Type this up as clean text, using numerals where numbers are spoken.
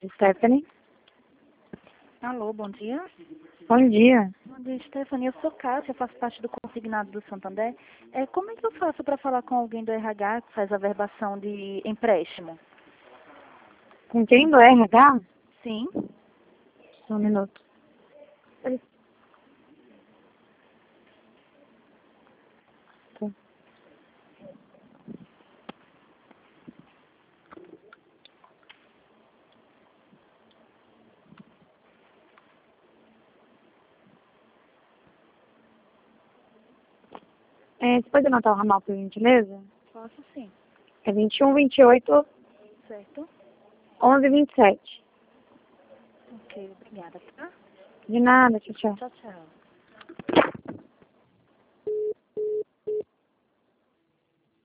Stephanie, Alô, bom dia. bom dia. Bom dia, Stephanie. Eu sou Cássia, faço parte do consignado do Santander. Como é que eu faço para falar com alguém do RH que faz a verbação de empréstimo? Com quem do RH? Sim. Só um minuto. Você pode anotar o ramal, por gentileza? Posso sim. É 21, 28, Certo? 11, 27. Ok, obrigada, tá? De nada, tchau, tchau. Tchau, tchau.